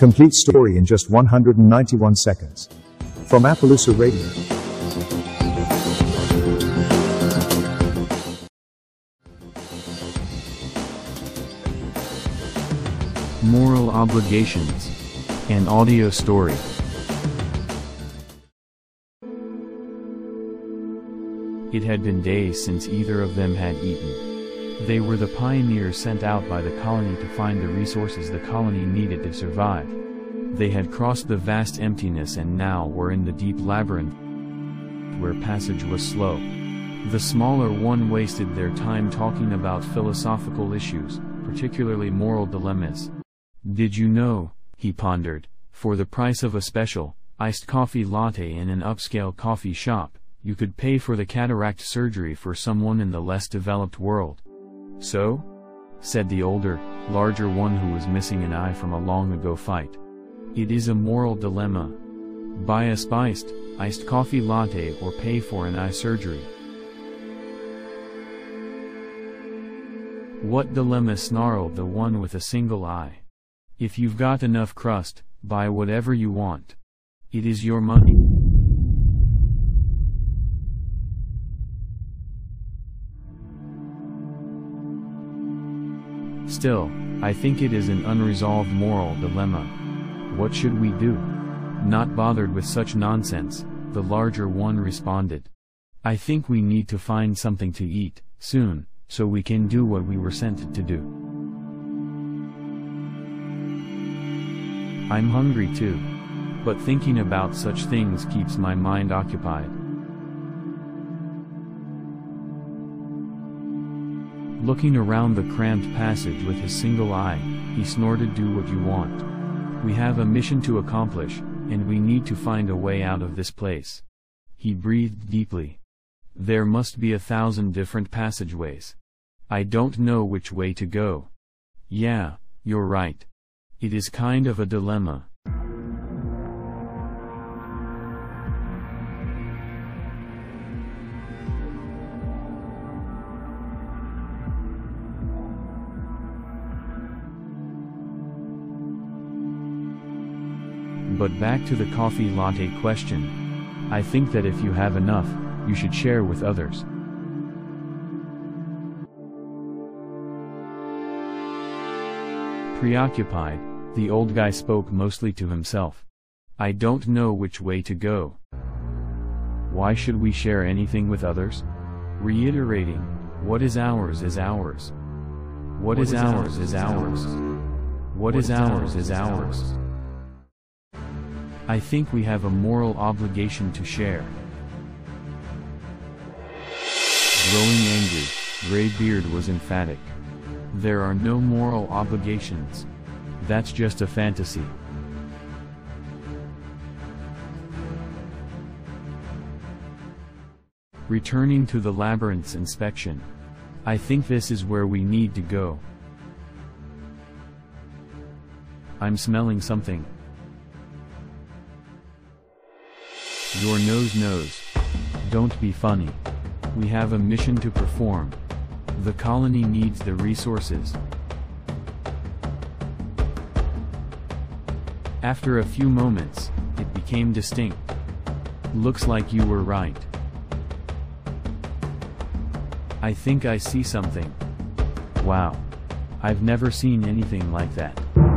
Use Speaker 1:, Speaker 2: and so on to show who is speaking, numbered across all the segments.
Speaker 1: Complete story in just 191 seconds. From Appaloosa Radio.
Speaker 2: Moral obligations. An audio story. It had been days since either of them had eaten. They were the pioneers sent out by the colony to find the resources the colony needed to survive. They had crossed the vast emptiness and now were in the deep labyrinth, where passage was slow. The smaller one wasted their time talking about philosophical issues, particularly moral dilemmas. "Did you know," he pondered, "for the price of a special, iced coffee latte in an upscale coffee shop, you could pay for the cataract surgery for someone in the less developed world?" "So?" said the older, larger one who was missing an eye from a long-ago fight. "It is a moral dilemma. Buy a spiced, iced coffee latte or pay for an eye surgery." "What dilemma?" snarled the one with a single eye. "If you've got enough crust, buy whatever you want. It is your money." "Still, I think it is an unresolved moral dilemma. What should we do?" Not bothered with such nonsense, the larger one responded. "I think we need to find something to eat, soon, so we can do what we were sent to do." "I'm hungry too. But thinking about such things keeps my mind occupied." Looking around the cramped passage with his single eye, he snorted, "Do what you want. We have a mission to accomplish, and we need to find a way out of this place." He breathed deeply. "There must be 1,000 different passageways. I don't know which way to go." "Yeah, you're right. It is kind of a dilemma." But back to the coffee latte question. I think that if you have enough, you should share with others. Preoccupied, the old guy spoke mostly to himself. "I don't know which way to go." "Why should we share anything with others?" Reiterating, "What is ours is ours. What is ours is ours. What is ours is ours." "I think we have a moral obligation to share." Growing angry, Graybeard was emphatic. "There are no moral obligations. That's just a fantasy." Returning to the labyrinth's inspection. "I think this is where we need to go. I'm smelling something." "Your nose knows. Don't be funny. We have a mission to perform. The colony needs the resources." After a few moments, it became distinct. "Looks like you were right. I think I see something. Wow. I've never seen anything like that."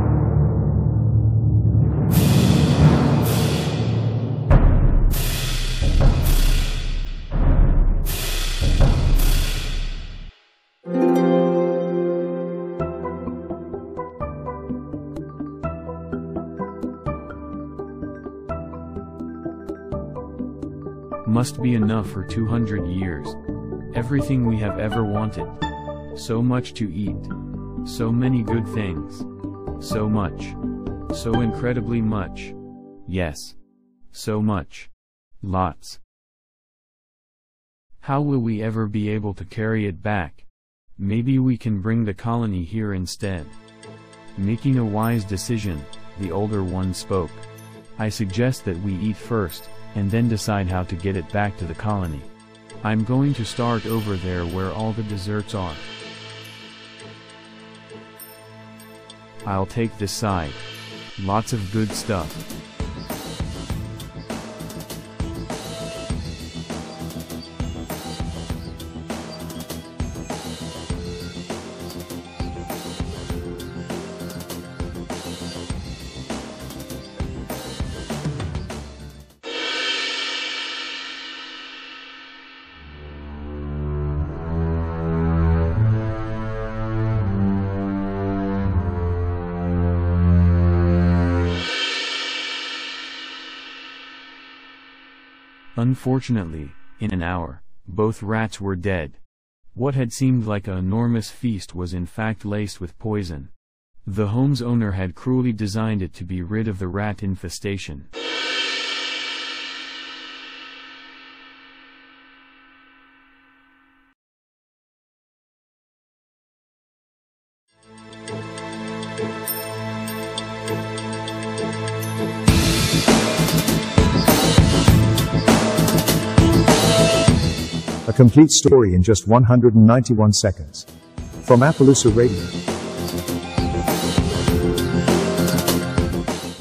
Speaker 2: Must be enough for 200 years. Everything we have ever wanted. So much to eat. So many good things. So much. So incredibly much. Yes. So much. Lots. How will we ever be able to carry it back? Maybe we can bring the colony here instead. Making a wise decision, the older one spoke. "I suggest that we eat first, and then decide how to get it back to the colony. I'm going to start over there where all the desserts are. I'll take this side." Lots of good stuff. Unfortunately, in an hour, both rats were dead. What had seemed like an enormous feast was in fact laced with poison. The home's owner had cruelly designed it to be rid of the rat infestation.
Speaker 1: A complete story in just 191 seconds. From Appaloosa Radio.